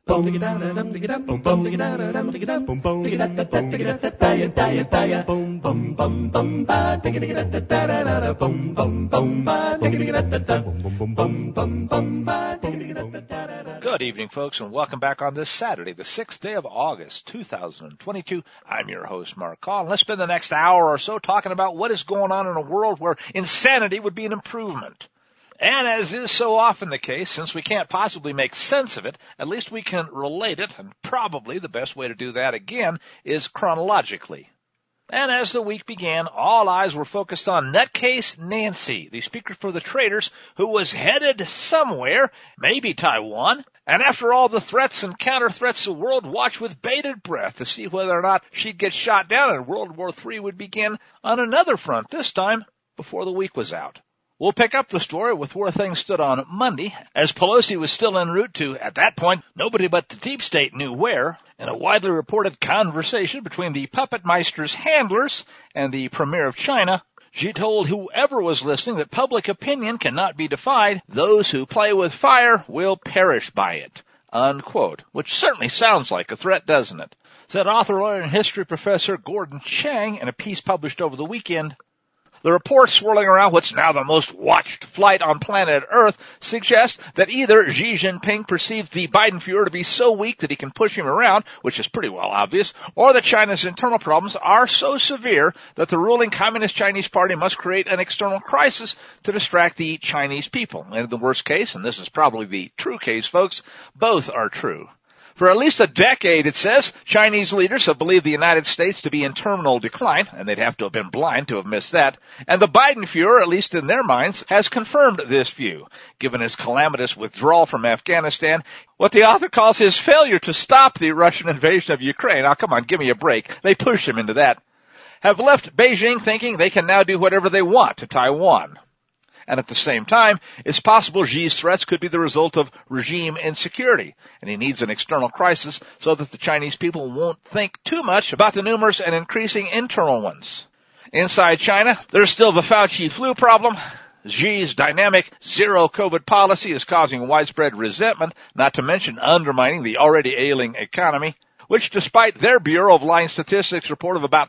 Good evening, folks, and welcome back on this Saturday, the 6th day of August, 2022. I'm your host, Mark Call. Let's spend the next hour or so talking about what is going on in a world where insanity would be an improvement. And as is so often the case, since we can't possibly make sense of it, at least we can relate it, and probably the best way to do that, again, is chronologically. And as the week began, all eyes were focused on Nutcase Nancy, the speaker for the traitors, who was headed somewhere, maybe Taiwan. And after all the threats and counter-threats, the world watched with bated breath to see whether or not she'd get shot down and World War III would begin on another front, this time before the week was out. We'll pick up the story with where things stood on Monday, as Pelosi was still en route to, at that point, nobody but the deep state knew where, in a widely reported conversation between the puppet meister's handlers and the premier of China. She told whoever was listening that public opinion cannot be defied. Those who play with fire will perish by it, unquote, which certainly sounds like a threat, doesn't it? Said author, lawyer, and history professor Gordon Chang in a piece published over the weekend. The report swirling around what's now the most watched flight on planet Earth suggests that either Xi Jinping perceives the Biden Fuhrer to be so weak that he can push him around, which is pretty well obvious, or that China's internal problems are so severe that the ruling Communist Chinese Party must create an external crisis to distract the Chinese people. And in the worst case, and this is probably the true case, folks, both are true. For at least a decade, it says, Chinese leaders have believed the United States to be in terminal decline, and they'd have to have been blind to have missed that. And the Biden Fuhrer, at least in their minds, has confirmed this view, given his calamitous withdrawal from Afghanistan, what the author calls his failure to stop the Russian invasion of Ukraine. Now, come on, give me a break. They pushed him into that. Have left Beijing thinking they can now do whatever they want to Taiwan. And at the same time, it's possible Xi's threats could be the result of regime insecurity, and he needs an external crisis so that the Chinese people won't think too much about the numerous and increasing internal ones. Inside China, there's still the Fauci flu problem. Xi's dynamic zero COVID policy is causing widespread resentment, not to mention undermining the already ailing economy, which despite their Bureau of Lying Statistics report of about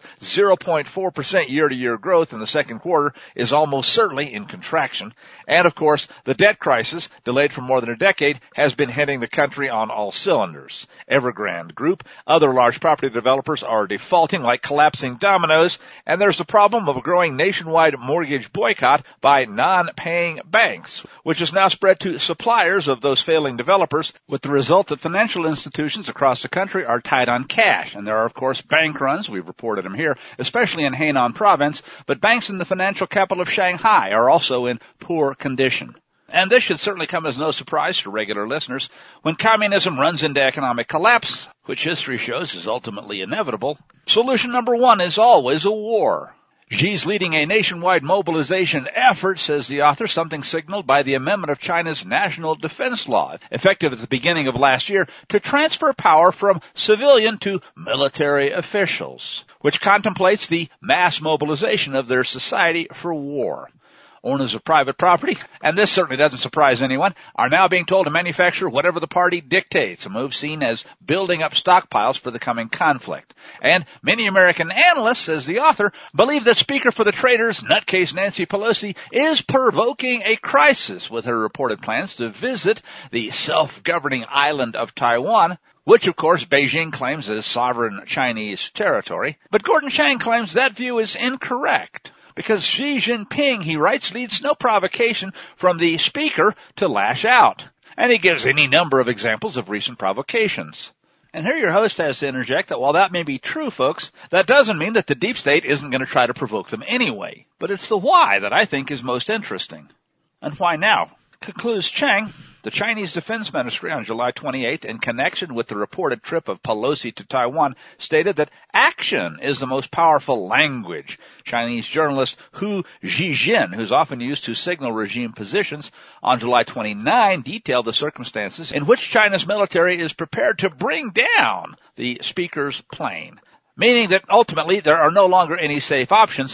0.4% year-to-year growth in the second quarter, is almost certainly in contraction. And of course, the debt crisis, delayed for more than a decade, has been hitting the country on all cylinders. Evergrande Group, other large property developers are defaulting like collapsing dominoes, and there's the problem of a growing nationwide mortgage boycott by non-paying banks, which is now spread to suppliers of those failing developers, with the result that financial institutions across the country are tied on cash. And there are, of course, bank runs. We've reported them here, especially in Hainan province. But banks in the financial capital of Shanghai are also in poor condition. And this should certainly come as no surprise to regular listeners. When communism runs into economic collapse, which history shows is ultimately inevitable, solution number one is always a war. Xi's leading a nationwide mobilization effort, says the author, something signaled by the amendment of China's national defense law, effective at the beginning of last year, to transfer power from civilian to military officials, which contemplates the mass mobilization of their society for war. Owners of private property, and this certainly doesn't surprise anyone, are now being told to manufacture whatever the party dictates, a move seen as building up stockpiles for the coming conflict. And many American analysts, says the author, believe that Speaker for the traitors, Nutcase Nancy Pelosi, is provoking a crisis with her reported plans to visit the self-governing island of Taiwan, which, of course, Beijing claims is sovereign Chinese territory. But Gordon Chang claims that view is incorrect, because Xi Jinping, he writes, needs no provocation from the speaker to lash out. And he gives any number of examples of recent provocations. And here your host has to interject that while that may be true, folks, that doesn't mean that the deep state isn't going to try to provoke them anyway. But it's the why that I think is most interesting. And why now? Concludes Chang, the Chinese Defense Ministry on July 28th, in connection with the reported trip of Pelosi to Taiwan, stated that action is the most powerful language. Chinese journalist Hu Zhijin, who's often used to signal regime positions, on July 29 detailed the circumstances in which China's military is prepared to bring down the speaker's plane, meaning that ultimately there are no longer any safe options.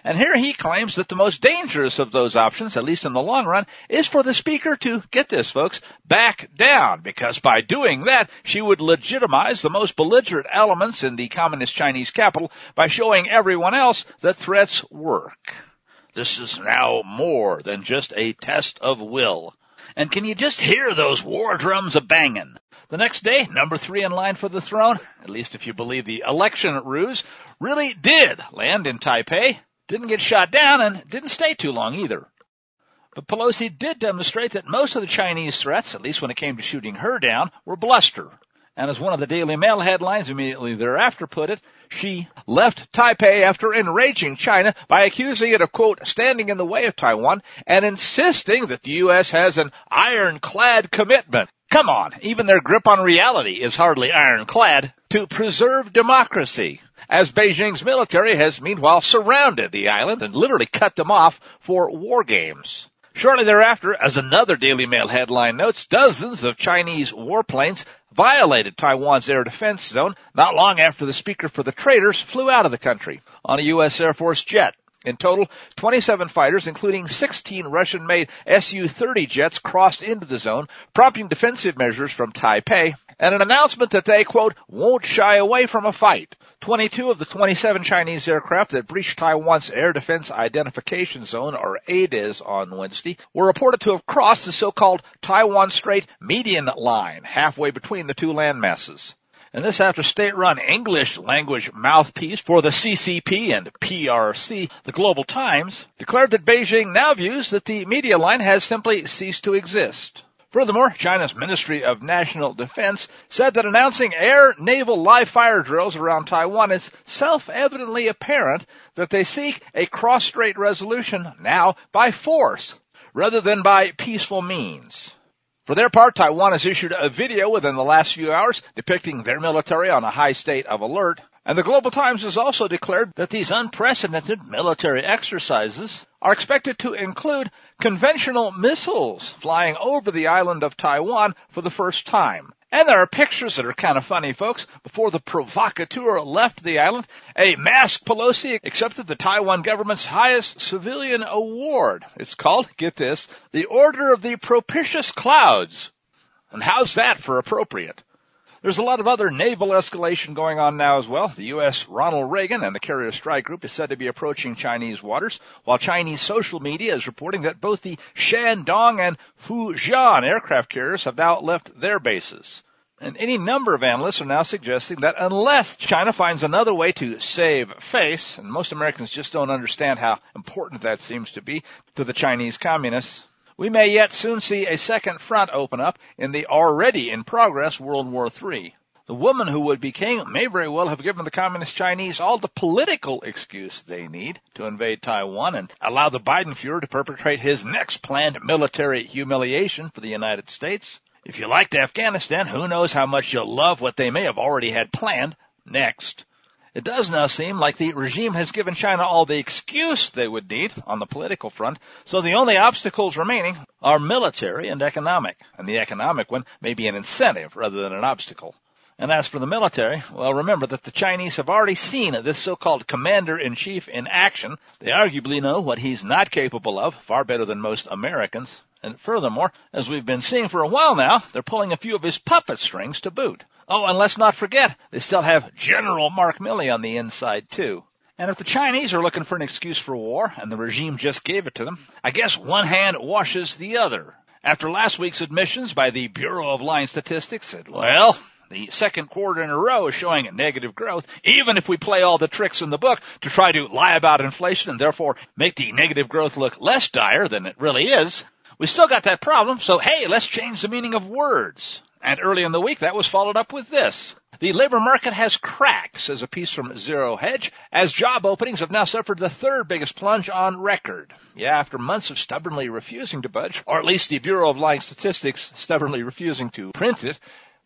And here he claims that the most dangerous of those options, at least in the long run, is for the speaker to, get this folks, back down, because by doing that, she would legitimize the most belligerent elements in the communist Chinese capital by showing everyone else that threats work. This is now more than just a test of will. And can you just hear those war drums a-banging? The next day, number 3 in line for the throne, at least if you believe the election ruse, really did land in Taipei, didn't get shot down, and didn't stay too long either. But Pelosi did demonstrate that most of the Chinese threats, at least when it came to shooting her down, were bluster. And as one of the Daily Mail headlines immediately thereafter put it, she left Taipei after enraging China by accusing it of, quote, standing in the way of Taiwan and insisting that the U.S. has an ironclad commitment. Come on, even their grip on reality is hardly ironclad, to preserve democracy, as Beijing's military has meanwhile surrounded the island and literally cut them off for war games. Shortly thereafter, as another Daily Mail headline notes, dozens of Chinese warplanes violated Taiwan's air defense zone not long after the speaker for the traitors flew out of the country on a U.S. Air Force jet. In total, 27 fighters, including 16 Russian-made Su-30 jets, crossed into the zone, prompting defensive measures from Taipei, and an announcement that they, quote, won't shy away from a fight. 22 of the 27 Chinese aircraft that breached Taiwan's Air Defense Identification Zone, or ADIZ, on Wednesday, were reported to have crossed the so-called Taiwan Strait median line, halfway between the two landmasses. And this after state-run English language mouthpiece for the CCP and PRC, the Global Times, declared that Beijing now views that the media line has simply ceased to exist. Furthermore, China's Ministry of National Defense said that announcing air-naval live-fire drills around Taiwan is self-evidently apparent that they seek a cross-strait resolution now by force rather than by peaceful means. For their part, Taiwan has issued a video within the last few hours depicting their military on a high state of alert, and the Global Times has also declared that these unprecedented military exercises are expected to include conventional missiles flying over the island of Taiwan for the first time. And there are pictures that are kind of funny, folks. Before the provocateur left the island, a masked Pelosi accepted the Taiwan government's highest civilian award. It's called, get this, the Order of the Propitious Clouds. And how's that for appropriate? There's a lot of other naval escalation going on now as well. The U.S. Ronald Reagan and the Carrier Strike Group is said to be approaching Chinese waters, while Chinese social media is reporting that both the Shandong and Fujian aircraft carriers have now left their bases. And any number of analysts are now suggesting that unless China finds another way to save face, and most Americans just don't understand how important that seems to be to the Chinese communists, we may yet soon see a second front open up in the already in progress World War III. The woman who would be king may very well have given the communist Chinese all the political excuse they need to invade Taiwan and allow the Biden Fuhrer to perpetrate his next planned military humiliation for the United States. If you liked Afghanistan, who knows how much you'll love what they may have already had planned next. It does now seem like the regime has given China all the excuse they would need on the political front, so the only obstacles remaining are military and economic, and the economic one may be an incentive rather than an obstacle. And as for the military, well, remember that the Chinese have already seen this so-called commander-in-chief in action. They arguably know what he's not capable of, far better than most Americans. And furthermore, as we've been seeing for a while now, they're pulling a few of his puppet strings to boot. Oh, and let's not forget, they still have General Mark Milley on the inside, too. And if the Chinese are looking for an excuse for war, and the regime just gave it to them, I guess one hand washes the other. After last week's admissions by the Bureau of Line Statistics that, well, the second quarter in a row is showing negative growth, even if we play all the tricks in the book to try to lie about inflation and therefore make the negative growth look less dire than it really is. We still got that problem, so hey, let's change the meaning of words. And early in the week, that was followed up with this. The labor market has cracked, says a piece from Zero Hedge, as job openings have now suffered the third biggest plunge on record. Yeah, after months of stubbornly refusing to budge, or at least the Bureau of Line Statistics stubbornly refusing to print it,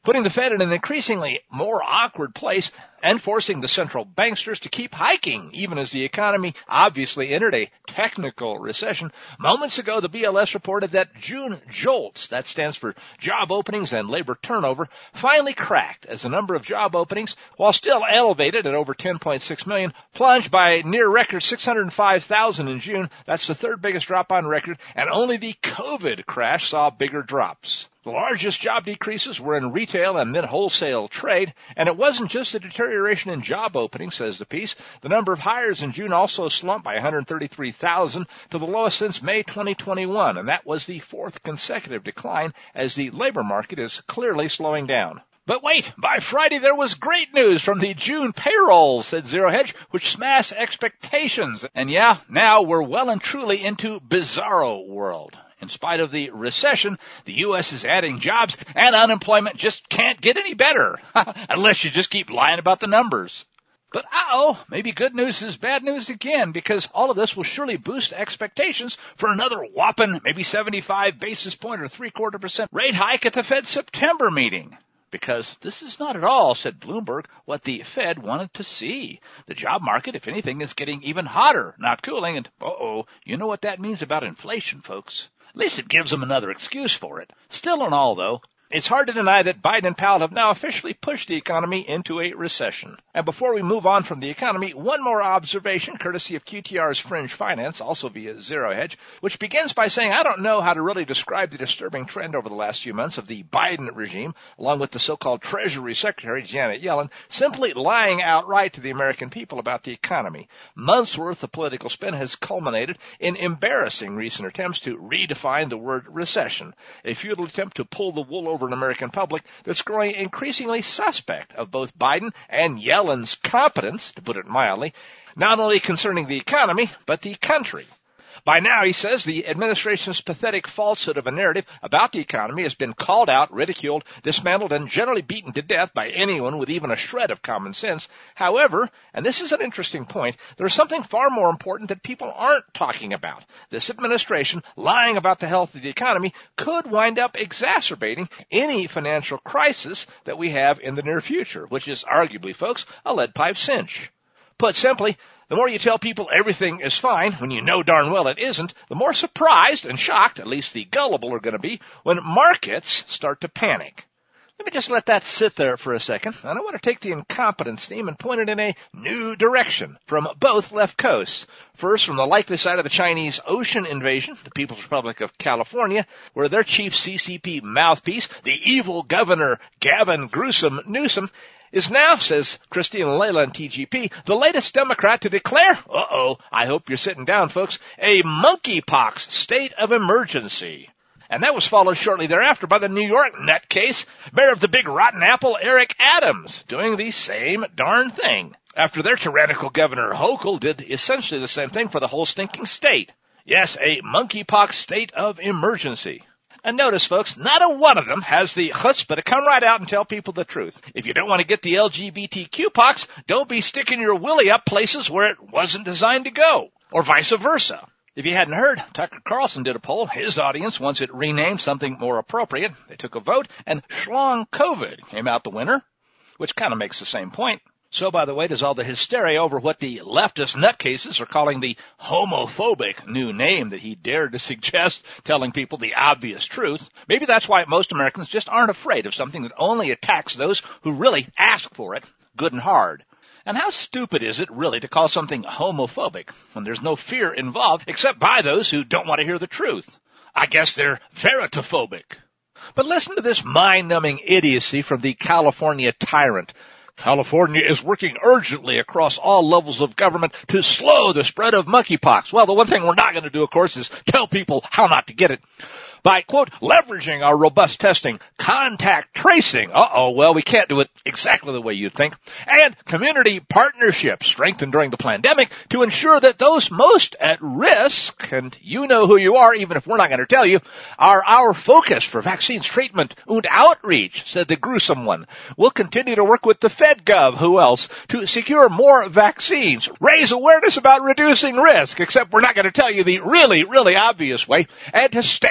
putting the Fed in an increasingly more awkward place and forcing the central banksters to keep hiking, even as the economy obviously entered a technical recession. Moments ago, the BLS reported that June JOLTS, that stands for job openings and labor turnover, finally cracked as the number of job openings, while still elevated at over 10.6 million, plunged by near record 605,000 in June. That's the third biggest drop on record, and only the COVID crash saw bigger drops. The largest job decreases were in retail and then wholesale trade, and it wasn't just a deterioration in job openings, says the piece. The number of hires in June also slumped by 133,000 to the lowest since May 2021, and that was the fourth consecutive decline as the labor market is clearly slowing down. But wait, by Friday there was great news from the June payroll, said Zero Hedge, which smashed expectations. And yeah, now we're well and truly into bizarro world. In spite of the recession, the U.S. is adding jobs, and unemployment just can't get any better, unless you just keep lying about the numbers. But maybe good news is bad news again, because all of this will surely boost expectations for another whopping maybe 75 basis point or 0.75% rate hike at the Fed September meeting. Because this is not at all, said Bloomberg, what the Fed wanted to see. The job market, if anything, is getting even hotter, not cooling, and you know what that means about inflation, folks. At least it gives them another excuse for it. Still and all, though, it's hard to deny that Biden and Powell have now officially pushed the economy into a recession. And before we move on from the economy, one more observation, courtesy of QTR's Fringe Finance, also via Zero Hedge, which begins by saying, I don't know how to really describe the disturbing trend over the last few months of the Biden regime, along with the so-called Treasury Secretary, Janet Yellen, simply lying outright to the American people about the economy. Months' worth of political spin has culminated in embarrassing recent attempts to redefine the word recession, a futile attempt to pull the wool over an American public that's growing increasingly suspect of both Biden and Yellen's competence, to put it mildly, not only concerning the economy, but the country. By now, he says, the administration's pathetic falsehood of a narrative about the economy has been called out, ridiculed, dismantled, and generally beaten to death by anyone with even a shred of common sense. However, and this is an interesting point, there's something far more important that people aren't talking about. This administration, lying about the health of the economy, could wind up exacerbating any financial crisis that we have in the near future, which is arguably, folks, a lead pipe cinch. Put simply, the more you tell people everything is fine when you know darn well it isn't, the more surprised and shocked, at least the gullible, are going to be when markets start to panic. Let me just let that sit there for a second, and I want to take the incompetence theme and point it in a new direction from both left coasts. First, from the likely side of the Chinese Ocean invasion, the People's Republic of California, where their chief CCP mouthpiece, the evil Governor Gavin Gruesome Newsom, is now, says Christine Layla and TGP, the latest Democrat to declare, I hope you're sitting down, folks, a monkeypox state of emergency. And that was followed shortly thereafter by the New York nutcase, mayor of the big rotten apple, Eric Adams, doing the same darn thing, after their tyrannical Governor Hochul did essentially the same thing for the whole stinking state. Yes, a monkeypox state of emergency. And notice, folks, not a one of them has the chutzpah to come right out and tell people the truth. If you don't want to get the LGBTQ pox, don't be sticking your willy up places where it wasn't designed to go, or vice versa. If you hadn't heard, Tucker Carlson did a poll. His audience wants it renamed something more appropriate. They took a vote, and Schlong COVID came out the winner, which kind of makes the same point. So, by the way, does all the hysteria over what the leftist nutcases are calling the homophobic new name that he dared to suggest, telling people the obvious truth. Maybe that's why most Americans just aren't afraid of something that only attacks those who really ask for it, good and hard. And how stupid is it, really, to call something homophobic when there's no fear involved except by those who don't want to hear the truth? I guess they're veritophobic. But listen to this mind-numbing idiocy from the California tyrant. California is working urgently across all levels of government to slow the spread of monkeypox. Well, the one thing we're not going to do, of course, is tell people how not to get it. By, quote, leveraging our robust testing, contact tracing. Well, we can't do it exactly the way you'd think. And community partnerships strengthened during the pandemic to ensure that those most at risk, and you know who you are, even if we're not going to tell you, are our focus for vaccines, treatment, and outreach, said the gruesome one. We'll continue to work with the FedGov, who else, to secure more vaccines, raise awareness about reducing risk, except we're not going to tell you the really, really obvious way, and to stand with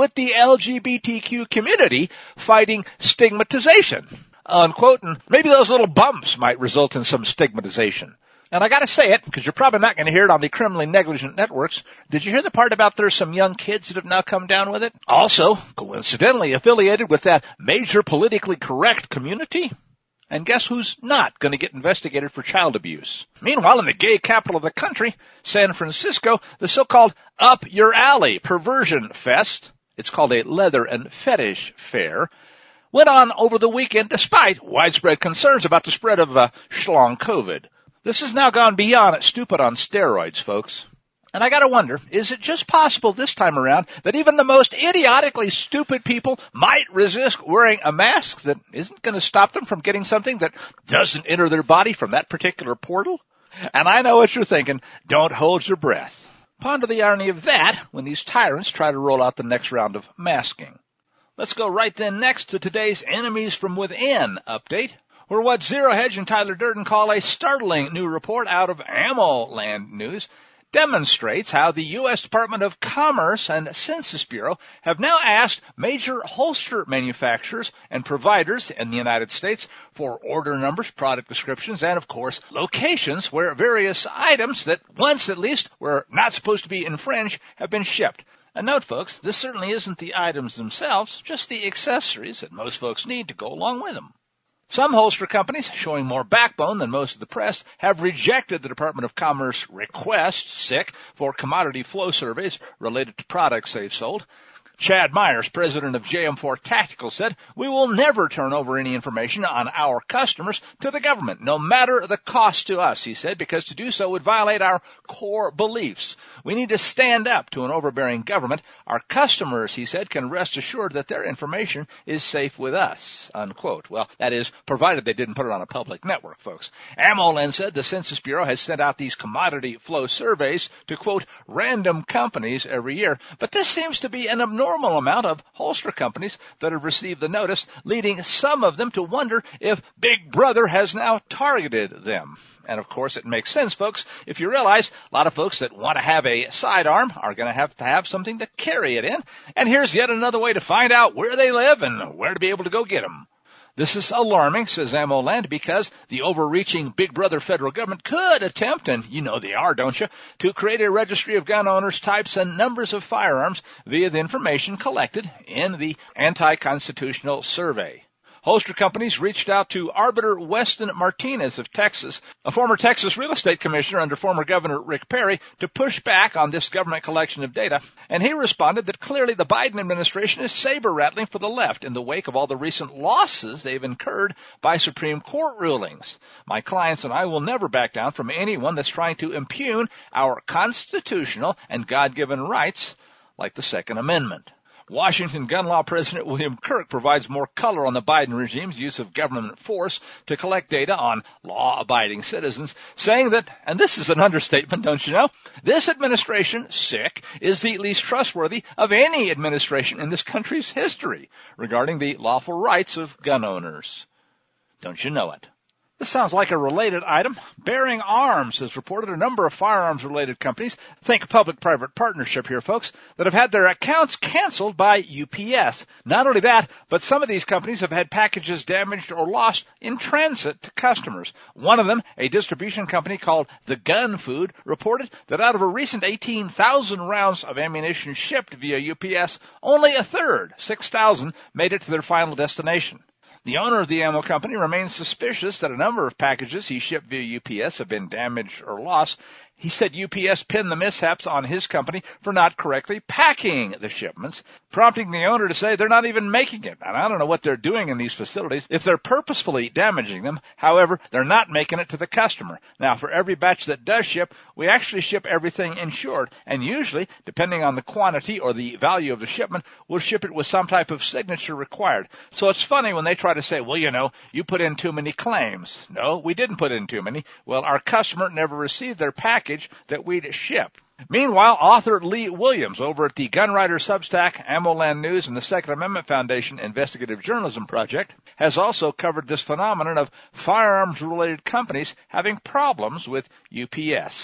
with the LGBTQ community fighting stigmatization, unquote, and maybe those little bumps might result in some stigmatization. And I gotta say it, because you're probably not going to hear it on the criminally negligent networks. Did you hear the part about there's some young kids that have now come down with it? Also, coincidentally affiliated with that major politically correct community? And guess who's not going to get investigated for child abuse? Meanwhile, in the gay capital of the country, San Francisco, the so-called Up Your Alley Perversion Fest, it's called a Leather and Fetish Fair, went on over the weekend despite widespread concerns about the spread of schlong COVID. This has now gone beyond stupid on steroids, folks. And I gotta wonder, is it just possible this time around that even the most idiotically stupid people might resist wearing a mask that isn't going to stop them from getting something that doesn't enter their body from that particular portal? And I know what you're thinking. Don't hold your breath. Ponder the irony of that when these tyrants try to roll out the next round of masking. Let's go right then next to today's Enemies from Within update, where what Zero Hedge and Tyler Durden call a startling new report out of AmmoLand News demonstrates how the U.S. Department of Commerce and Census Bureau have now asked major holster manufacturers and providers in the United States for order numbers, product descriptions, and, of course, locations where various items that once at least were not supposed to be infringed have been shipped. And note, folks, this certainly isn't the items themselves, just the accessories that most folks need to go along with them. Some holster companies, showing more backbone than most of the press, have rejected the Department of Commerce request, SIC, for commodity flow surveys related to products they've sold. Chad Myers, president of JM4 Tactical, said, "We will never turn over any information on our customers to the government, no matter the cost to us," he said, because to do so would violate our core beliefs. "We need to stand up to an overbearing government. Our customers," he said, "can rest assured that their information is safe with us," unquote. Well, that is, provided they didn't put it on a public network, folks. AmmoLand said the Census Bureau has sent out these commodity flow surveys to, quote, random companies every year, but this seems to be an abnormal amount of holster companies that have received the notice, leading some of them to wonder if Big Brother has now targeted them. And of course it makes sense, folks, if you realize a lot of folks that want to have a sidearm are going to have something to carry it in. And here's yet another way to find out where they live and where to be able to go get them. This is alarming, says AmmoLand, because the overreaching Big Brother federal government could attempt, and you know they are, don't you, to create a registry of gun owners, types, and numbers of firearms via the information collected in the anti-constitutional survey. Holster companies reached out to Arbiter Weston Martinez of Texas, a former Texas real estate commissioner under former Governor Rick Perry, to push back on this government collection of data, and he responded that clearly the Biden administration is saber-rattling for the left in the wake of all the recent losses they've incurred by Supreme Court rulings. "My clients and I will never back down from anyone that's trying to impugn our constitutional and God-given rights, like the Second Amendment." Washington gun law President William Kirk provides more color on the Biden regime's use of government force to collect data on law-abiding citizens, saying that, and this is an understatement, don't you know, this administration, SIC, is the least trustworthy of any administration in this country's history regarding the lawful rights of gun owners. Don't you know it? This sounds like a related item. Bearing Arms has reported a number of firearms-related companies, think public-private partnership here, folks, that have had their accounts canceled by UPS. Not only that, but some of these companies have had packages damaged or lost in transit to customers. One of them, a distribution company called The Gun Food, reported that out of a recent 18,000 rounds of ammunition shipped via UPS, only a third, 6,000, made it to their final destination. The owner of the ammo company remains suspicious that a number of packages he shipped via UPS have been damaged or lost. He said UPS pinned the mishaps on his company for not correctly packing the shipments, prompting the owner to say they're not even making it. And I don't know what they're doing in these facilities if they're purposefully damaging them. However, they're not making it to the customer. Now, for every batch that does ship, we actually ship everything insured. And usually, depending on the quantity or the value of the shipment, we'll ship it with some type of signature required. So it's funny when they try to say, well, you know, you put in too many claims. No, we didn't put in too many. Well, our customer never received their package that we'd ship. Meanwhile, author Lee Williams over at the Gunwriter Substack, AmmoLand News, and the Second Amendment Foundation Investigative Journalism Project has also covered this phenomenon of firearms-related companies having problems with UPS.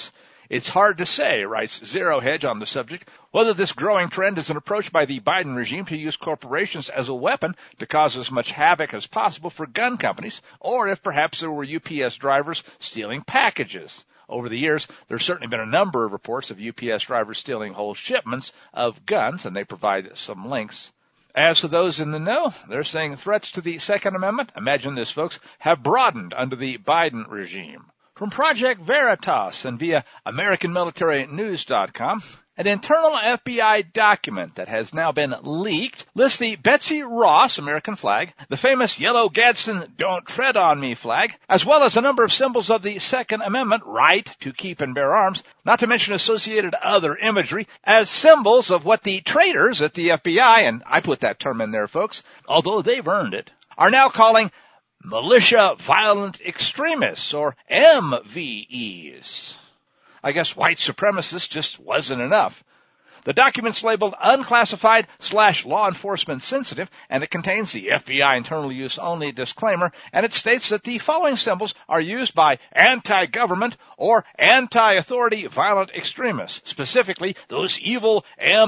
It's hard to say, writes Zero Hedge on the subject, whether this growing trend is an approach by the Biden regime to use corporations as a weapon to cause as much havoc as possible for gun companies, or if perhaps there were UPS drivers stealing packages. Over the years, there's certainly been a number of reports of UPS drivers stealing whole shipments of guns, and they provide some links. As for those in the know, they're saying threats to the Second Amendment, imagine this, folks, have broadened under the Biden regime. From Project Veritas and via AmericanMilitaryNews.com, an internal FBI document that has now been leaked lists the Betsy Ross American flag, the famous yellow Gadsden Don't Tread on Me flag, as well as a number of symbols of the Second Amendment right to keep and bear arms, not to mention associated other imagery, as symbols of what the traitors at the FBI, and I put that term in there, folks, although they've earned it, are now calling militia violent extremists, or MVEs. I guess white supremacists just wasn't enough. The document's labeled unclassified/law enforcement sensitive, and it contains the FBI internal use only disclaimer, and it states that the following symbols are used by anti-government or anti-authority violent extremists, specifically those evil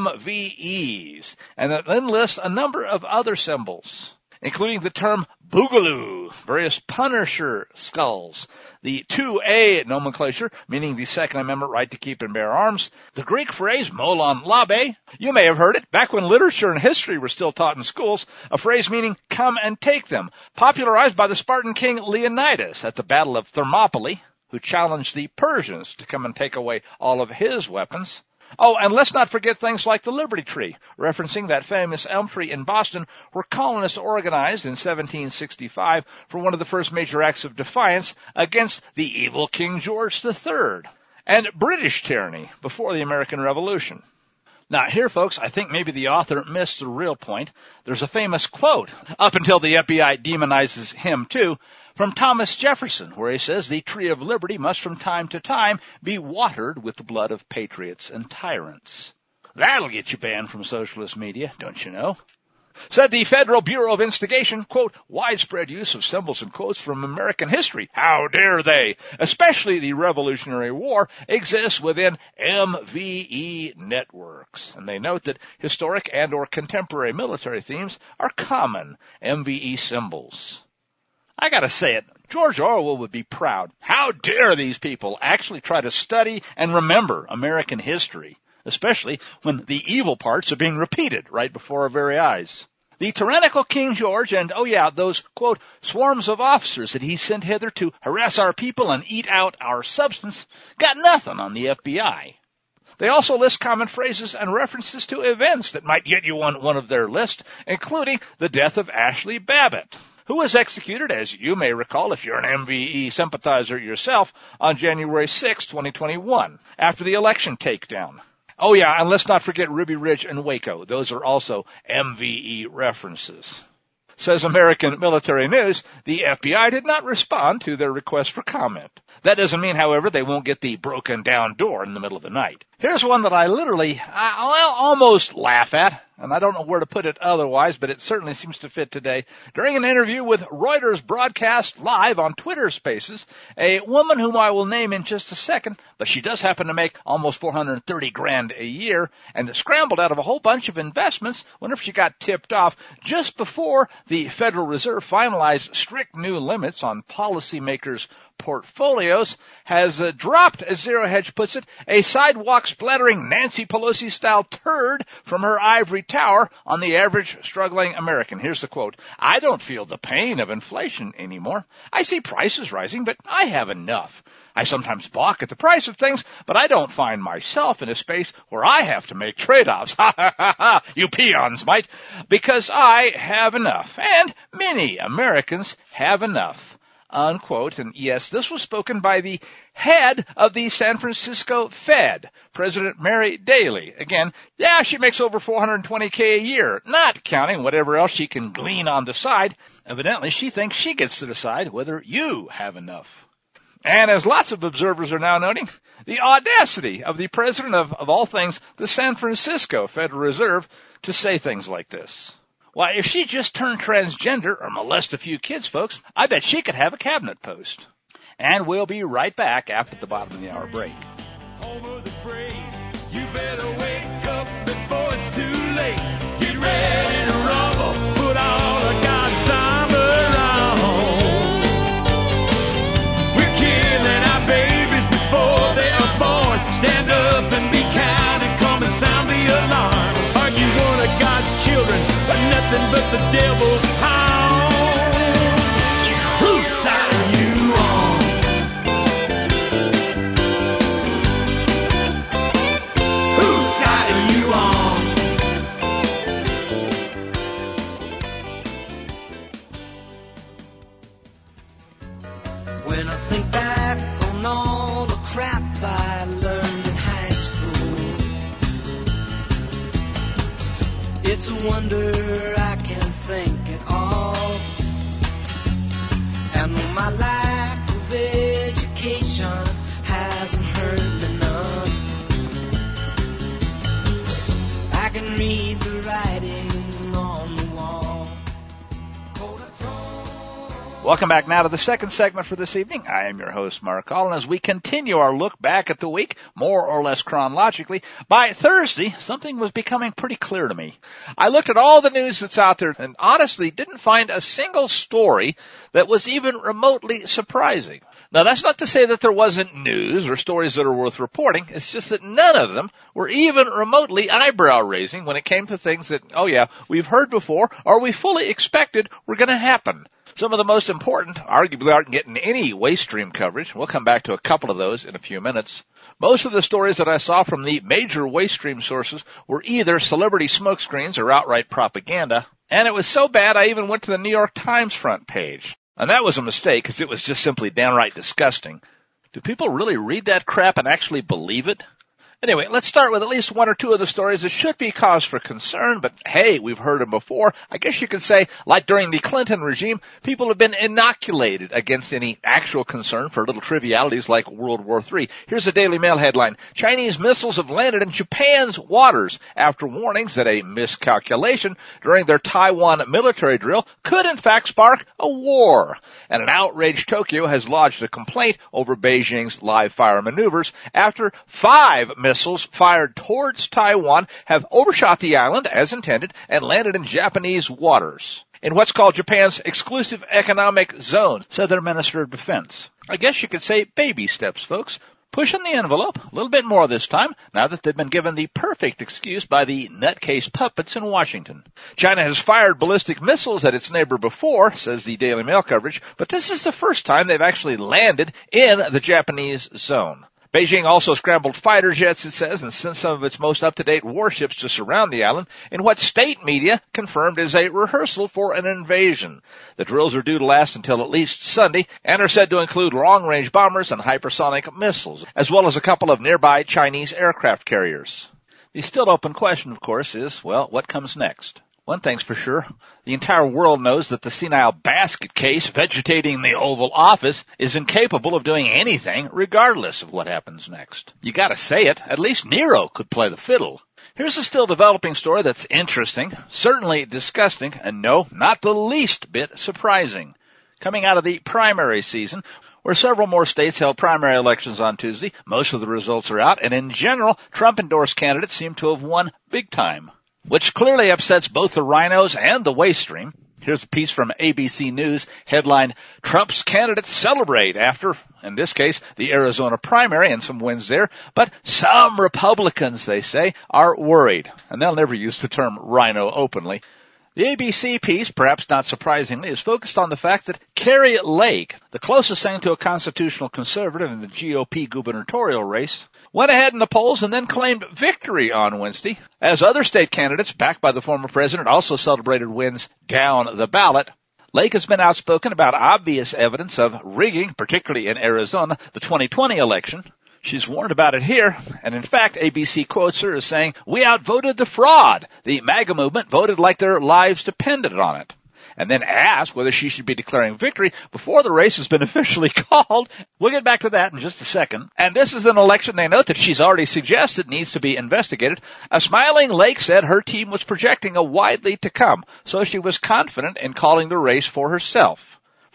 MVEs, and it then lists a number of other symbols, including the term boogaloo, various Punisher skulls, the 2A nomenclature, meaning the Second Amendment right to keep and bear arms, the Greek phrase molon labe, you may have heard it back when literature and history were still taught in schools, a phrase meaning come and take them, popularized by the Spartan king Leonidas at the Battle of Thermopylae, who challenged the Persians to come and take away all of his weapons. Oh, and let's not forget things like the Liberty Tree, referencing that famous elm tree in Boston where colonists organized in 1765 for one of the first major acts of defiance against the evil King George III and British tyranny before the American Revolution. Now, here, folks, I think maybe the author missed the real point. There's a famous quote, up until the FBI demonizes him, too, from Thomas Jefferson, where he says the tree of liberty must from time to time be watered with the blood of patriots and tyrants. That'll get you banned from socialist media, don't you know? Said the Federal Bureau of Investigation, quote, widespread use of symbols and quotes from American history. How dare they? Especially the Revolutionary War exists within MVE networks. And they note that historic and or contemporary military themes are common MVE symbols. I gotta say it, George Orwell would be proud. How dare these people actually try to study and remember American history, especially when the evil parts are being repeated right before our very eyes. The tyrannical King George and, those, quote, swarms of officers that he sent hither to harass our people and eat out our substance got nothing on the FBI. They also list common phrases and references to events that might get you on one of their list, including the death of Ashley Babbitt, who was executed, as you may recall if you're an MVE sympathizer yourself, on January 6, 2021, after the election takedown. Oh yeah, and let's not forget Ruby Ridge and Waco. Those are also MVE references. Says American Military News, the FBI did not respond to their request for comment. That doesn't mean, however, they won't get the broken down door in the middle of the night. Here's one that I literally, almost laugh at, and I don't know where to put it otherwise, but it certainly seems to fit today. During an interview with Reuters broadcast live on Twitter Spaces, a woman whom I will name in just a second, but she does happen to make almost $430,000 a year and scrambled out of a whole bunch of investments whenever she got tipped off just before the Federal Reserve finalized strict new limits on policymakers' portfolios, has dropped, as Zero Hedge puts it, a sidewalk-splattering Nancy Pelosi-style turd from her ivory tower on the average struggling American. Here's the quote, I don't feel the pain of inflation anymore. I see prices rising, but I have enough. I sometimes balk at the price of things, but I don't find myself in a space where I have to make trade-offs. Ha ha ha ha, you peons might, because I have enough, and many Americans have enough. Unquote. And yes, this was spoken by the head of the San Francisco Fed, President Mary Daly. Again, she makes over $420,000 a year, not counting whatever else she can glean on the side. Evidently, she thinks she gets to decide whether you have enough. And as lots of observers are now noting, the audacity of the president of all things, the San Francisco Federal Reserve, to say things like this. Why, if she just turned transgender or molest a few kids, folks, I bet she could have a cabinet post. And we'll be right back after the bottom of the hour break. better wake up before it's too late. Get ready to rumble, put all of God's armor on. We're killing our babies before they are born. Stand up and be kind and come and sound the alarm. Are you one of God's children or nothing but the devil's pawn? Whose side are you on? Whose side are you on? When I think back on all the crap I learned in high school, it's a wonder I can think at all. And my lack of education hasn't hurt me none. I can read the writing on the wall. Welcome back now to the second segment for this evening. I am your host, Mark Hall, and as we continue our look back at the week, more or less chronologically, by Thursday, something was becoming pretty clear to me. I looked at all the news that's out there and honestly didn't find a single story that was even remotely surprising. Now, that's not to say that there wasn't news or stories that are worth reporting. It's just that none of them were even remotely eyebrow-raising when it came to things that, oh yeah, we've heard before or we fully expected were going to happen. Some of the most important arguably aren't getting any waste stream coverage. We'll come back to a couple of those in a few minutes. Most of the stories that I saw from the major waste stream sources were either celebrity smokescreens or outright propaganda. And it was so bad I even went to the New York Times front page. And that was a mistake because it was just simply downright disgusting. Do people really read that crap and actually believe it? Anyway, let's start with at least one or two of the stories that should be cause for concern, but hey, we've heard them before. I guess you could say, like during the Clinton regime, people have been inoculated against any actual concern for little trivialities like World War III. Here's a Daily Mail headline. Chinese missiles have landed in Japan's waters after warnings that a miscalculation during their Taiwan military drill could in fact spark a war. And an outraged Tokyo has lodged a complaint over Beijing's live fire maneuvers after 5 missiles fired towards Taiwan have overshot the island as intended and landed in Japanese waters in what's called Japan's exclusive economic zone, said their Minister of Defense. I guess you could say baby steps, folks. Pushing the envelope a little bit more this time, now that they've been given the perfect excuse by the nutcase puppets in Washington. China has fired ballistic missiles at its neighbor before, says the Daily Mail coverage, but this is the first time they've actually landed in the Japanese zone. Beijing also scrambled fighter jets, it says, and sent some of its most up-to-date warships to surround the island in what state media confirmed is a rehearsal for an invasion. The drills are due to last until at least Sunday and are said to include long-range bombers and hypersonic missiles, as well as a couple of nearby Chinese aircraft carriers. The still open question, of course, is, well, what comes next? One thing's for sure, the entire world knows that the senile basket case vegetating the Oval Office is incapable of doing anything regardless of what happens next. You gotta say it, at least Nero could play the fiddle. Here's a still developing story that's interesting, certainly disgusting, and no, not the least bit surprising. Coming out of the primary season, where several more states held primary elections on Tuesday, most of the results are out, and in general, Trump-endorsed candidates seem to have won big time, which clearly upsets both the rhinos and the waste stream. Here's a piece from ABC News, headlined, Trump's candidates celebrate after, in this case, the Arizona primary and some wins there, but some Republicans, they say, are worried. And they'll never use the term rhino openly. The ABC piece, perhaps not surprisingly, is focused on the fact that Kari Lake, the closest thing to a constitutional conservative in the GOP gubernatorial race, went ahead in the polls and then claimed victory on Wednesday, as other state candidates backed by the former president also celebrated wins down the ballot. Lake has been outspoken about obvious evidence of rigging, particularly in Arizona, the 2020 election. She's warned about it here, and in fact, ABC quotes her as saying, "We outvoted the fraud. The MAGA movement voted like their lives depended on it." And then asked whether she should be declaring victory before the race has been officially called. We'll get back to that in just a second. And this is an election they note that she's already suggested needs to be investigated. A smiling Lake said her team was projecting a wide lead to come, so she was confident in calling the race for herself.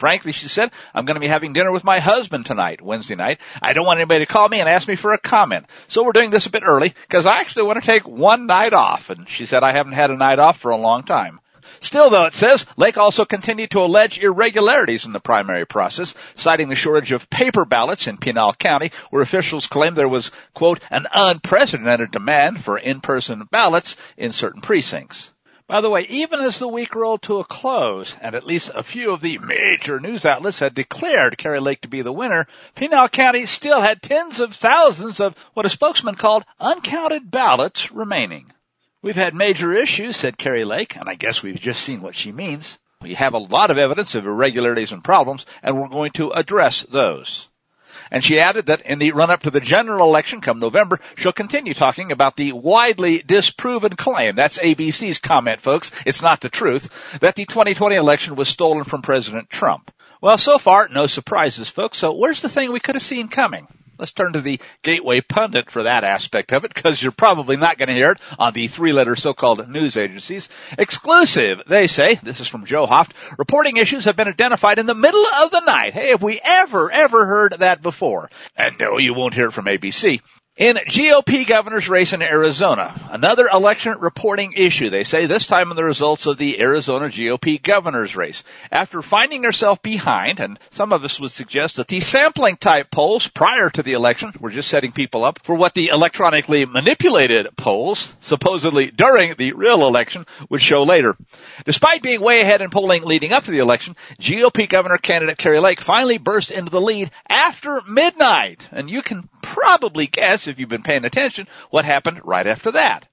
Frankly, she said, I'm going to be having dinner with my husband tonight, Wednesday night. I don't want anybody to call me and ask me for a comment. So we're doing this a bit early because I actually want to take one night off. And she said, I haven't had a night off for a long time. Still, though, it says, Lake also continued to allege irregularities in the primary process, citing the shortage of paper ballots in Pinal County, where officials claimed there was, quote, an unprecedented demand for in-person ballots in certain precincts. By the way, even as the week rolled to a close, and at least a few of the major news outlets had declared Kari Lake to be the winner, Pinal County still had tens of thousands of what a spokesman called uncounted ballots remaining. We've had major issues, said Kari Lake, and I guess we've just seen what she means. We have a lot of evidence of irregularities and problems, and we're going to address those. And she added that in the run-up to the general election come November, she'll continue talking about the widely disproven claim, that's ABC's comment, folks, it's not the truth, that the 2020 election was stolen from President Trump. Well, so far, no surprises, folks, so where's the thing we could have seen coming? Let's turn to the Gateway Pundit for that aspect of it, because you're probably not going to hear it on the three-letter so-called news agencies. Exclusive, they say, this is from Joe Hoft, reporting issues have been identified in the middle of the night. Hey, have we ever heard that before? And no, you won't hear it from ABC. In GOP governor's race in Arizona, another election reporting issue, they say, this time in the results of the Arizona GOP governor's race. After finding herself behind, and some of us would suggest that the sampling type polls prior to the election were just setting people up for what the electronically manipulated polls, supposedly during the real election, would show later. Despite being way ahead in polling leading up to the election, GOP governor candidate Kari Lake finally burst into the lead after midnight. And you can probably guess, if you've been paying attention, what happened right after that.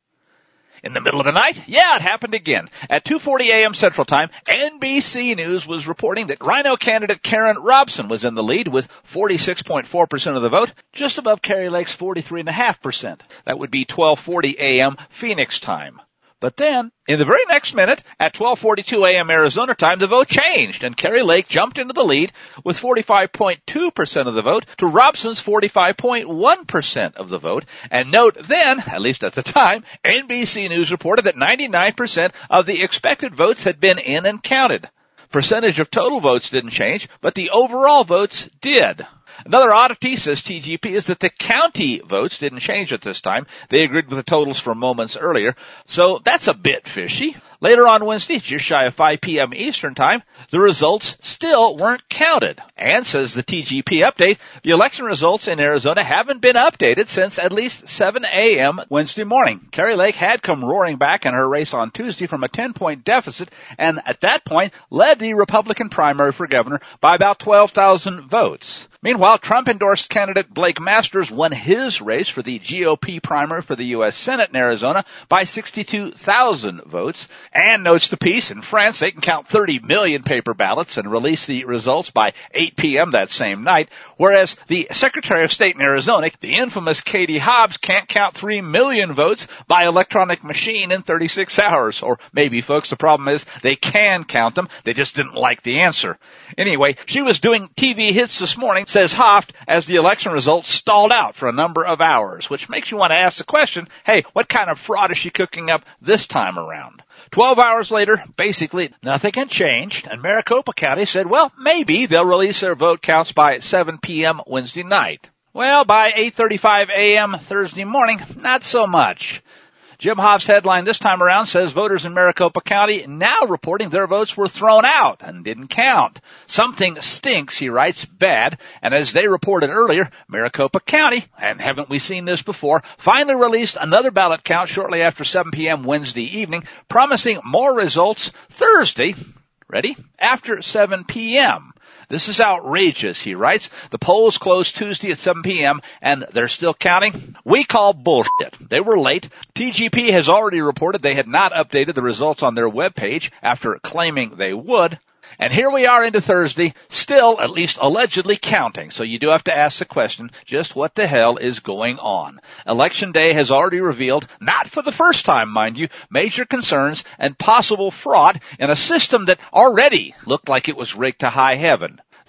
In the middle of the night? Yeah, it happened again. At 2:40 a.m. Central Time, NBC News was reporting that Rhino candidate Karen Robson was in the lead with 46.4% of the vote, just above Kari Lake's 43.5%. That would be 12:40 a.m. Phoenix time. But then, in the very next minute, at 12:42 a.m. Arizona time, the vote changed, and Kari Lake jumped into the lead with 45.2% of the vote to Robson's 45.1% of the vote. And note then, at least at the time, NBC News reported that 99% of the expected votes had been in and counted. Percentage of total votes didn't change, but the overall votes did. Another oddity, says TGP, is that the county votes didn't change at this time. They agreed with the totals from moments earlier. So that's a bit fishy. Later on Wednesday, just shy of 5 p.m. Eastern Time, the results still weren't counted. And, says the TGP update, the election results in Arizona haven't been updated since at least 7 a.m. Wednesday morning. Kari Lake had come roaring back in her race on Tuesday from a 10-point deficit, and at that point led the Republican primary for governor by about 12,000 votes. Meanwhile, Trump-endorsed candidate Blake Masters won his race for the GOP primary for the U.S. Senate in Arizona by 62,000 votes. And notes the piece, in France they can count 30 million paper ballots and release the results by 8 p.m. that same night, whereas the Secretary of State in Arizona, the infamous Katie Hobbs, can't count 3 million votes by electronic machine in 36 hours. Or maybe, folks, the problem is they can count them, they just didn't like the answer. Anyway, she was doing TV hits this morning, says Hoft, as the election results stalled out for a number of hours, which makes you want to ask the question, hey, what kind of fraud is she cooking up this time around? 12 hours later, basically nothing had changed, and Maricopa County said, well, maybe they'll release their vote counts by 7 p.m. Wednesday night. Well, by 8:35 a.m. Thursday morning, not so much. Jim Hobbs' headline this time around says voters in Maricopa County now reporting their votes were thrown out and didn't count. Something stinks, he writes, bad. And as they reported earlier, Maricopa County, and haven't we seen this before, finally released another ballot count shortly after 7 p.m. Wednesday evening, promising more results Thursday, ready, after 7 p.m. This is outrageous, he writes. The polls closed Tuesday at 7 p.m. and they're still counting? We call bullshit. They were late. TGP has already reported they had not updated the results on their webpage after claiming they would. And here we are into Thursday, still at least allegedly counting. So you do have to ask the question, just what the hell is going on? Election Day has already revealed, not for the first time, mind you, major concerns and possible fraud in a system that already looked like it was rigged to high heaven.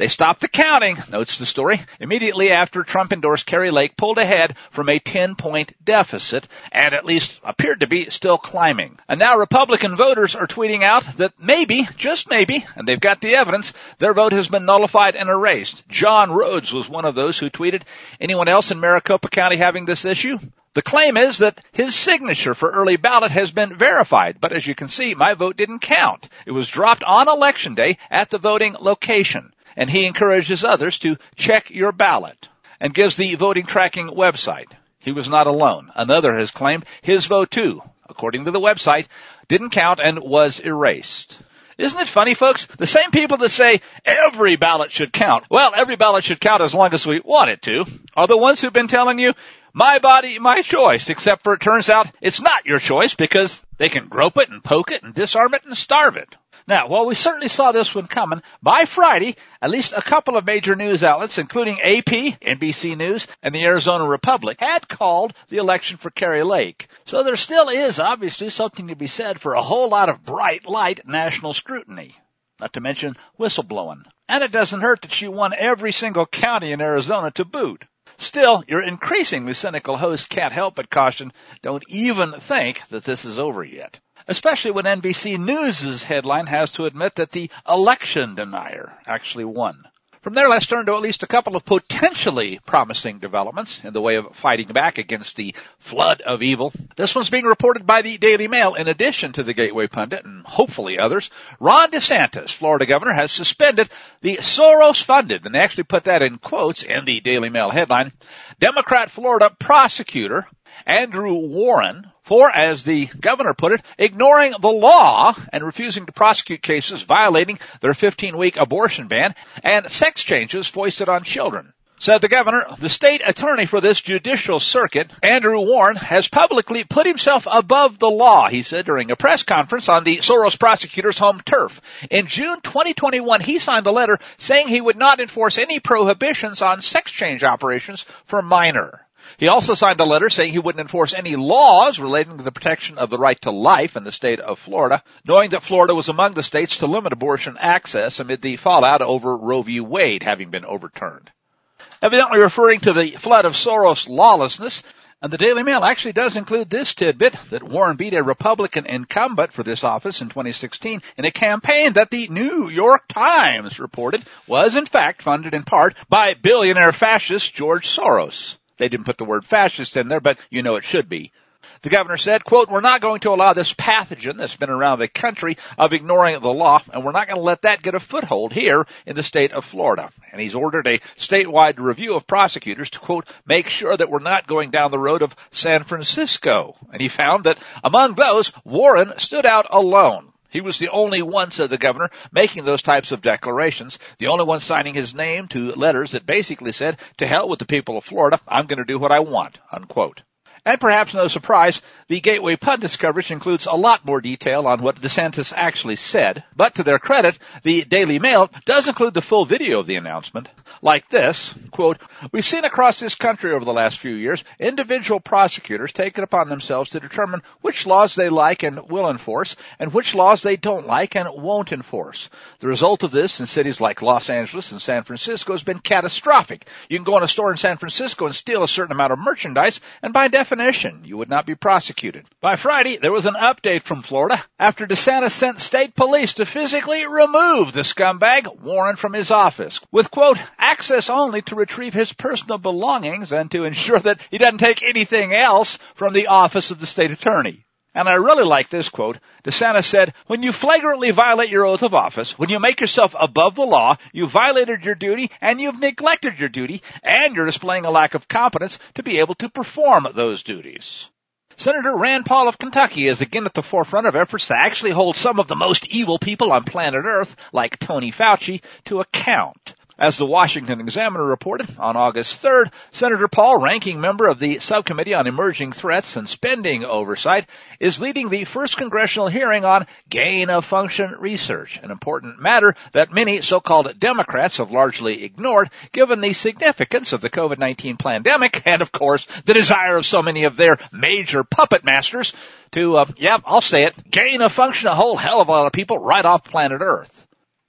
They stopped the counting, notes the story, immediately after Trump-endorsed Kari Lake pulled ahead from a 10-point deficit and at least appeared to be still climbing. And now Republican voters are tweeting out that maybe, just maybe, and they've got the evidence, their vote has been nullified and erased. John Rhodes was one of those who tweeted, anyone else in Maricopa County having this issue? The claim is that his signature for early ballot has been verified, but as you can see, my vote didn't count. It was dropped on Election Day at the voting location. And he encourages others to check your ballot and gives the voting tracking website. He was not alone. Another has claimed his vote too, according to the website, didn't count and was erased. Isn't it funny, folks? The same people that say every ballot should count, well, every ballot should count as long as we want it to, are the ones who've been telling you, my body, my choice, except for it turns out it's not your choice because they can grope it and poke it and disarm it and starve it. Now, while we certainly saw this one coming, by Friday, at least a couple of major news outlets, including AP, NBC News, and the Arizona Republic, had called the election for Kari Lake. So there still is obviously something to be said for a whole lot of bright light national scrutiny, not to mention whistleblowing. And it doesn't hurt that she won every single county in Arizona to boot. Still, your increasingly cynical host can't help but caution, don't even think that this is over yet. Especially when NBC News' headline has to admit that the election denier actually won. From there, let's turn to at least a couple of potentially promising developments in the way of fighting back against the flood of evil. This one's being reported by the Daily Mail in addition to the Gateway Pundit and hopefully others. Ron DeSantis, Florida governor, has suspended the Soros-funded, and they actually put that in quotes in the Daily Mail headline, Democrat Florida prosecutor Andrew Warren for, as the governor put it, ignoring the law and refusing to prosecute cases violating their 15-week abortion ban and sex changes foisted on children. Said the governor, the state attorney for this judicial circuit, Andrew Warren, has publicly put himself above the law, he said during a press conference on the Soros prosecutor's home turf. In June 2021, he signed a letter saying he would not enforce any prohibitions on sex change operations for minor. He also signed a letter saying he wouldn't enforce any laws relating to the protection of the right to life in the state of Florida, knowing that Florida was among the states to limit abortion access amid the fallout over Roe v. Wade having been overturned. Evidently referring to the flood of Soros lawlessness, and the Daily Mail actually does include this tidbit that Warren beat a Republican incumbent for this office in 2016 in a campaign that the New York Times reported was in fact funded in part by billionaire fascist George Soros. They didn't put the word fascist in there, but you know it should be. The governor said, quote, we're not going to allow this pathogen that's been around the country of ignoring the law, and we're not going to let that get a foothold here in the state of Florida. And he's ordered a statewide review of prosecutors to, quote, make sure that we're not going down the road of San Francisco. And he found that among those, Warren stood out alone. He was the only one, said the governor, making those types of declarations, the only one signing his name to letters that basically said, to hell with the people of Florida, I'm going to do what I want, unquote. And perhaps no surprise, the Gateway Pundit's coverage includes a lot more detail on what DeSantis actually said. But to their credit, the Daily Mail does include the full video of the announcement. Like this, quote, we've seen across this country over the last few years, individual prosecutors take it upon themselves to determine which laws they like and will enforce, and which laws they don't like and won't enforce. The result of this in cities like Los Angeles and San Francisco has been catastrophic. You can go in a store in San Francisco and steal a certain amount of merchandise, and by definition, you would not be prosecuted. By Friday, there was an update from Florida after DeSantis sent state police to physically remove the scumbag Warren from his office with, quote, access only to retrieve his personal belongings and to ensure that he doesn't take anything else from the office of the state attorney. And I really like this quote. DeSantis said, when you flagrantly violate your oath of office, when you make yourself above the law, you've violated your duty and you've neglected your duty, and you're displaying a lack of competence to be able to perform those duties. Senator Rand Paul of Kentucky is again at the forefront of efforts to actually hold some of the most evil people on planet Earth, like Tony Fauci, to account. As the Washington Examiner reported on August 3rd, Senator Paul, ranking member of the Subcommittee on Emerging Threats and Spending Oversight, is leading the first congressional hearing on gain-of-function research, an important matter that many so-called Democrats have largely ignored, given the significance of the COVID-19 pandemic and, of course, the desire of so many of their major puppet masters to, I'll say it, gain-of-function a whole hell of a lot of people right off planet Earth.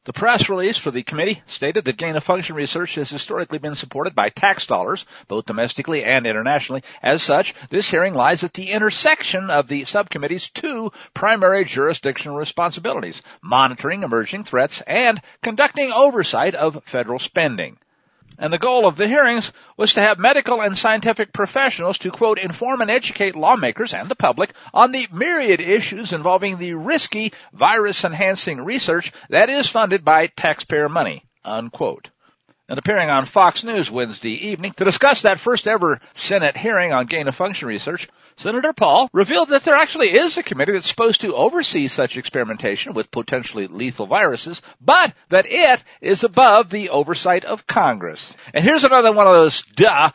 The press release for the committee stated that gain-of-function research has historically been supported by tax dollars, both domestically and internationally. As such, this hearing lies at the intersection of the subcommittee's two primary jurisdictional responsibilities, monitoring emerging threats and conducting oversight of federal spending. And the goal of the hearings was to have medical and scientific professionals to, quote, inform and educate lawmakers and the public on the myriad issues involving the risky virus-enhancing research that is funded by taxpayer money, unquote. And appearing on Fox News Wednesday evening to discuss that first ever Senate hearing on gain-of-function research, Senator Paul revealed that there actually is a committee that's supposed to oversee such experimentation with potentially lethal viruses, but that it is above the oversight of Congress. And here's another one of those,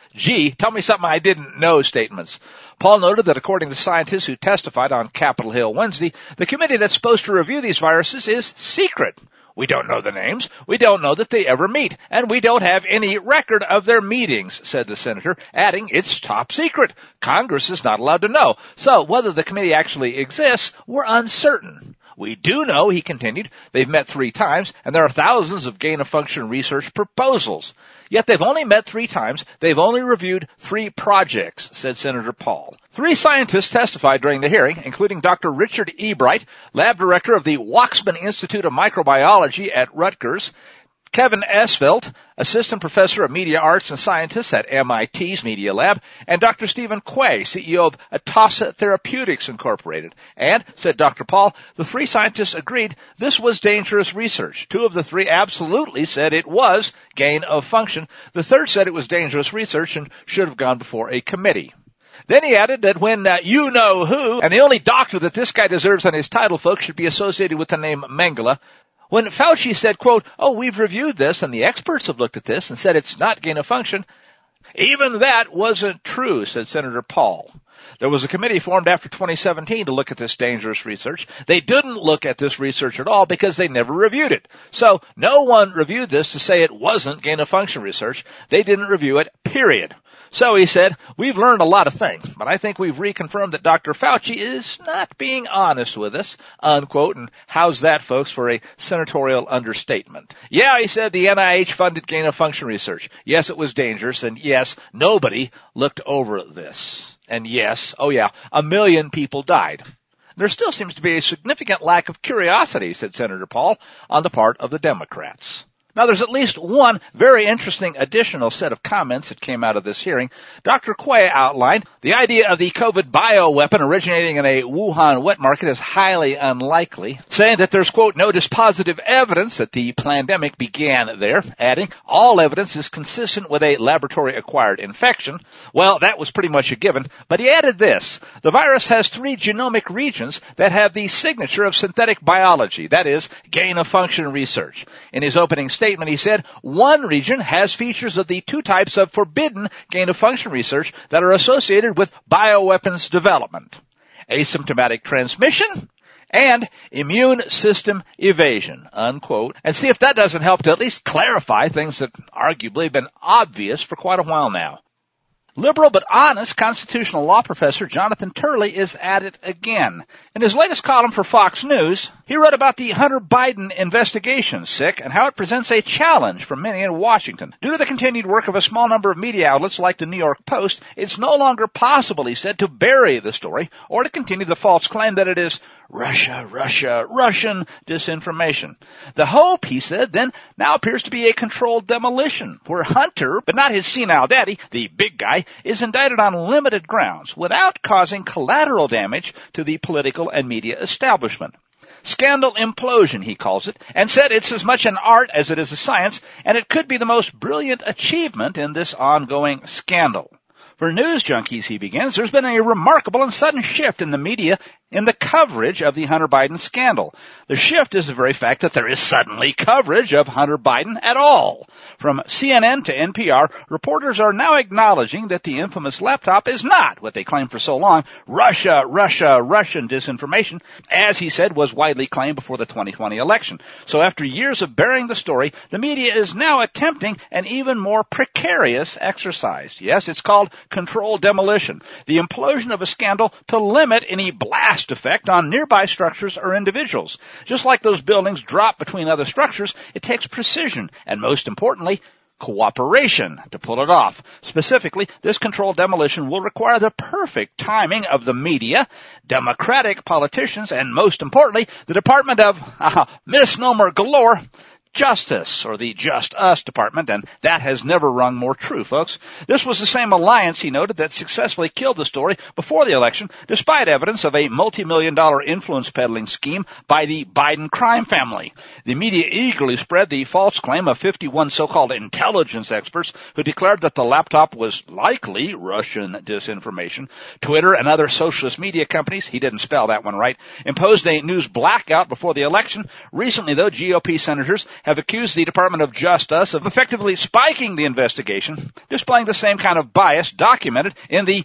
tell me something I didn't know statements. Paul noted that according to scientists who testified on Capitol Hill Wednesday, the committee that's supposed to review these viruses is secret. We don't know the names, we don't know that they ever meet, and we don't have any record of their meetings, said the senator, adding, it's top secret. Congress is not allowed to know. So whether the committee actually exists, we're uncertain. We do know, he continued, they've met 3 times, and there are thousands of gain-of-function research proposals. Yet they've only met 3 times. They've only reviewed 3 projects, said Senator Paul. 3 scientists testified during the hearing, including Dr. Richard Ebright, lab director of the Waxman Institute of Microbiology at Rutgers, Kevin Esvelt, assistant professor of media arts and scientists at MIT's Media Lab, and Dr. Stephen Quay, CEO of Atossa Therapeutics Incorporated. And, said Dr. Paul, the 3 scientists agreed this was dangerous research. 2 of the 3 absolutely said it was gain of function. The third said it was dangerous research and should have gone before a committee. Then he added that when you know who, and the only doctor that this guy deserves on his title, folks, should be associated with the name Mengele. When Fauci said, quote, we've reviewed this and the experts have looked at this and said it's not gain of function, even that wasn't true, said Senator Paul. There was a committee formed after 2017 to look at this dangerous research. They didn't look at this research at all because they never reviewed it. So no one reviewed this to say it wasn't gain of function research. They didn't review it, period. So he said, we've learned a lot of things, but I think we've reconfirmed that Dr. Fauci is not being honest with us, unquote. And how's that, folks, for a senatorial understatement? Yeah, he said, the NIH funded gain of function research. Yes, it was dangerous, and yes, nobody looked over this. And yes, 1 million people died. There still seems to be a significant lack of curiosity, said Senator Paul, on the part of the Democrats. Now, there's at least one very interesting additional set of comments that came out of this hearing. Dr. Quay outlined the idea of the COVID bioweapon originating in a Wuhan wet market is highly unlikely, saying that there's, quote, no dispositive evidence that the pandemic began there, adding, all evidence is consistent with a laboratory-acquired infection. Well, that was pretty much a given, but he added this. The virus has 3 genomic regions that have the signature of synthetic biology, that is, gain-of-function research. In his opening statement, he said, one region has features of the 2 types of forbidden gain-of-function research that are associated with bioweapons development. Asymptomatic transmission and immune system evasion, unquote. And see if that doesn't help to at least clarify things that arguably have been obvious for quite a while now. Liberal but honest constitutional law professor Jonathan Turley is at it again. In his latest column for Fox News, he wrote about the Hunter Biden investigation, and how it presents a challenge for many in Washington. Due to the continued work of a small number of media outlets like the New York Post, it's no longer possible, he said, to bury the story or to continue the false claim that it is Russian disinformation. The hope, he said, then now appears to be a controlled demolition, where Hunter, but not his senile daddy, the big guy, is indicted on limited grounds without causing collateral damage to the political and media establishment. Scandal implosion, he calls it, and said it's as much an art as it is a science, and it could be the most brilliant achievement in this ongoing scandal. For news junkies, he begins, there's been a remarkable and sudden shift in the media in the coverage of the Hunter Biden scandal. The shift is the very fact that there is suddenly coverage of Hunter Biden at all. From CNN to NPR, reporters are now acknowledging that the infamous laptop is not what they claimed for so long, Russian disinformation, as he said was widely claimed before the 2020 election. So after years of burying the story, the media is now attempting an even more precarious exercise. Yes, it's called controlled demolition, the implosion of a scandal to limit any blast blast effect on nearby structures or individuals. Just like those buildings drop between other structures, it takes precision and, most importantly, cooperation to pull it off. Specifically, this controlled demolition will require the perfect timing of the media, Democratic politicians, and most importantly, the Department of misnomer galore, Justice, or the Just Us Department, and that has never rung more true, folks. This was the same alliance, he noted, that successfully killed the story before the election, despite evidence of a multi-million-dollar influence peddling scheme by the Biden crime family. The media eagerly spread the false claim of 51 so-called intelligence experts who declared that the laptop was likely Russian disinformation. Twitter and other socialist media companies, he didn't spell that one right, imposed a news blackout before the election. Recently, though, GOP senators have accused the Department of Justice of effectively spiking the investigation, displaying the same kind of bias documented in the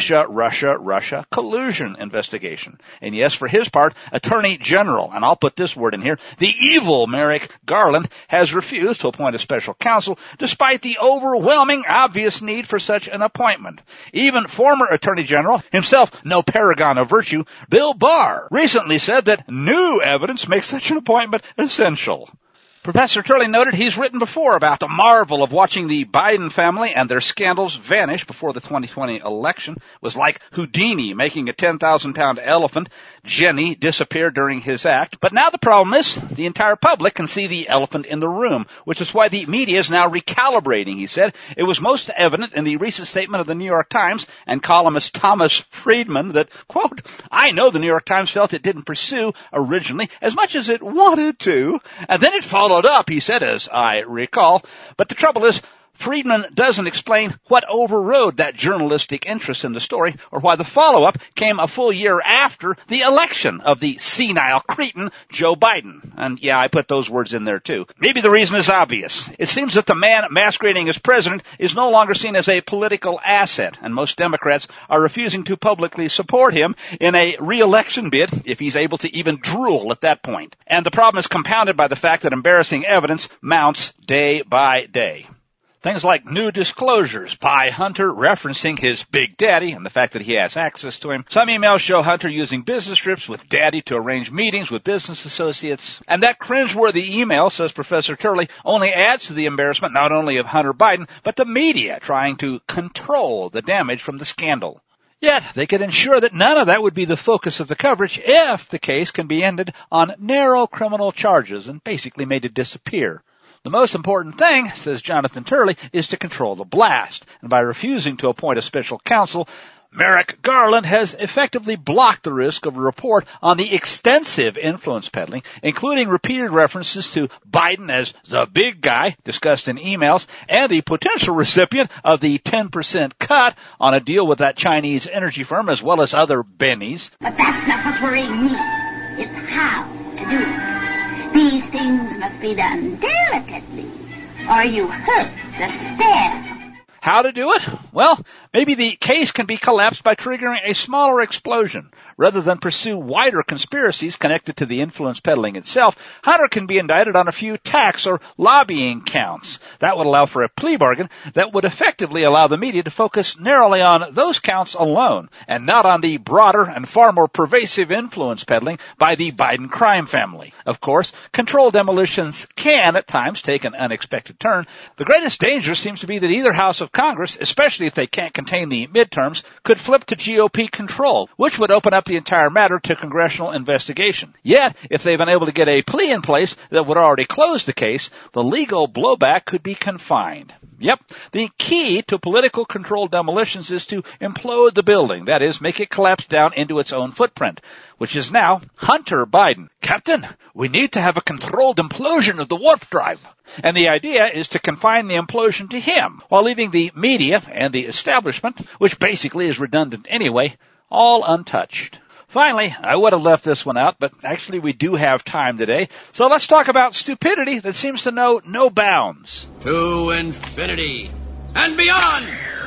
Russia collusion investigation. And yes, for his part, Attorney General, and I'll put this word in here, the evil Merrick Garland has refused to appoint a special counsel despite the overwhelming obvious need for such an appointment. Even former Attorney General, himself no paragon of virtue, Bill Barr, recently said that new evidence makes such an appointment essential. Professor Turley noted he's written before about the marvel of watching the Biden family and their scandals vanish before the 2020 election. It was like Houdini making a 10,000-pound elephant. Jenny disappeared during his act. But now the problem is the entire public can see the elephant in the room, which is why the media is now recalibrating, he said. It was most evident in the recent statement of the New York Times and columnist Thomas Friedman that, quote, I know the New York Times felt it didn't pursue originally as much as it wanted to, and then it followed up, he said, as I recall. But the trouble is, Friedman doesn't explain what overrode that journalistic interest in the story or why the follow-up came a full year after the election of the senile cretin Joe Biden. And yeah, I put those words in there too. Maybe the reason is obvious. It seems that the man masquerading as president is no longer seen as a political asset, and most Democrats are refusing to publicly support him in a re-election bid if he's able to even drool at that point. And the problem is compounded by the fact that embarrassing evidence mounts day by day. Things like new disclosures by Hunter referencing his big daddy and the fact that he has access to him. Some emails show Hunter using business trips with daddy to arrange meetings with business associates. And that cringeworthy email, says Professor Turley, only adds to the embarrassment not only of Hunter Biden, but the media trying to control the damage from the scandal. Yet, they could ensure that none of that would be the focus of the coverage if the case can be ended on narrow criminal charges and basically made to disappear. The most important thing, says Jonathan Turley, is to control the blast. And by refusing to appoint a special counsel, Merrick Garland has effectively blocked the risk of a report on the extensive influence peddling, including repeated references to Biden as the big guy discussed in emails and the potential recipient of the 10% cut on a deal with that Chinese energy firm as well as other bennies. But that's not what's worrying me. It's how to do it. These things must be done delicately, or you hurt the staff. How to do it? Well, maybe the case can be collapsed by triggering a smaller explosion. Rather than pursue wider conspiracies connected to the influence peddling itself, Hunter can be indicted on a few tax or lobbying counts. That would allow for a plea bargain that would effectively allow the media to focus narrowly on those counts alone and not on the broader and far more pervasive influence peddling by the Biden crime family. Of course, controlled demolitions can at times take an unexpected turn. The greatest danger seems to be that either house of Congress, especially if they can't contain the midterms, could flip to GOP control, which would open up the entire matter to congressional investigation. Yet, if they've been able to get a plea in place that would already close the case, the legal blowback could be confined. Yep, the key to political controlled demolitions is to implode the building, that is, make it collapse down into its own footprint, which is now Hunter Biden. Captain, we need to have a controlled implosion of the warp drive. And the idea is to confine the implosion to him, while leaving the media and the establishment, which basically is redundant anyway, all untouched. Finally, I would have left this one out, but actually we do have time today. So let's talk about stupidity that seems to know no bounds. To infinity and beyond!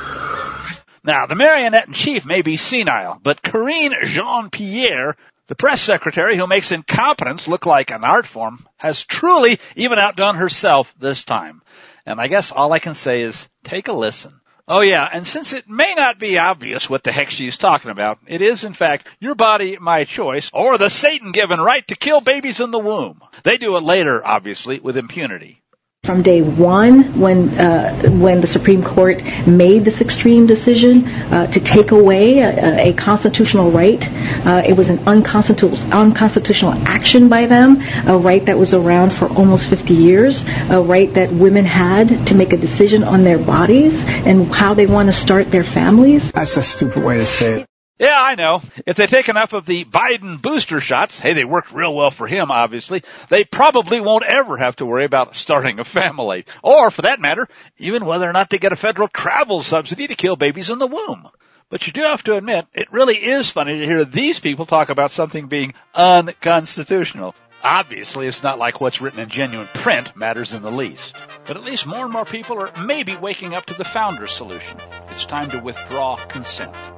Now, the marionette in chief may be senile, but Karine Jean-Pierre, the press secretary who makes incompetence look like an art form, has truly even outdone herself this time. And I guess all I can say is take a listen. Oh yeah, and since it may not be obvious what the heck she's talking about, it is in fact Your Body, My Choice, or the Satan-given right to kill babies in the womb. They do it later, obviously, with impunity. From day one, when the Supreme Court made this extreme decision to take away a constitutional right, it was an unconstitutional action by them, a right that was around for almost 50 years, a right that women had to make a decision on their bodies and how they want to start their families. That's a stupid way to say it. Yeah, I know. If they take enough of the Biden booster shots, hey, they worked real well for him, obviously, they probably won't ever have to worry about starting a family. Or, for that matter, even whether or not they get a federal travel subsidy to kill babies in the womb. But you do have to admit, it really is funny to hear these people talk about something being unconstitutional. Obviously, it's not like what's written in genuine print matters in the least. But at least more and more people are maybe waking up to the founder's solution. It's time to withdraw consent.